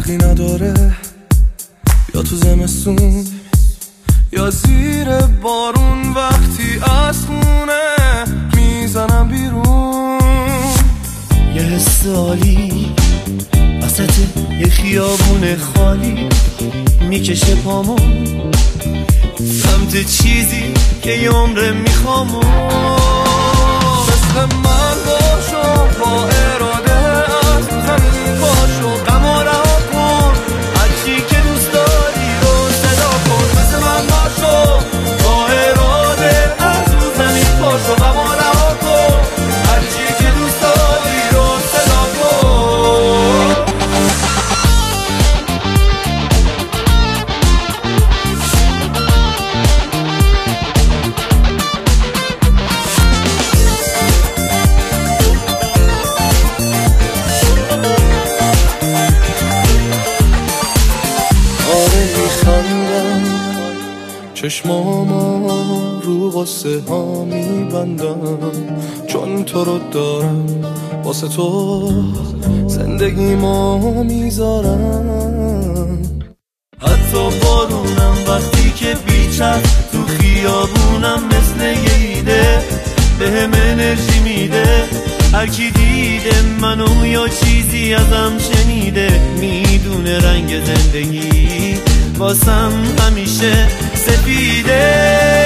فرقی نداره، یا تو زمستون یا زیر بارون، وقتی از خونه میزنم بیرون. یه حس عالی وسط یه خیابون خالی میکشه پامون سمت چیزی که یه عمره میخوامون. مثل من باشو، با اراده از زمین پاشو، غم و رها کن، هرچی که دوست داری رو صدا کن. مثل من باشو، با اراده از زمین پاشو، غم و رها کن، هرچی که دوست داری رو صدا کن. چشمامو رو غصه ها میبندم، چون تو رو دارم، واسه تو زندگیمو میذارم. حتی بارونم وقتی که بیچه تو خیابونم مثل یه ایده بهم انرژی میده. هر کی دیده منو یا چیزی ازم شنیده میدونه رنگ زندگی واسم همیشه سفیده.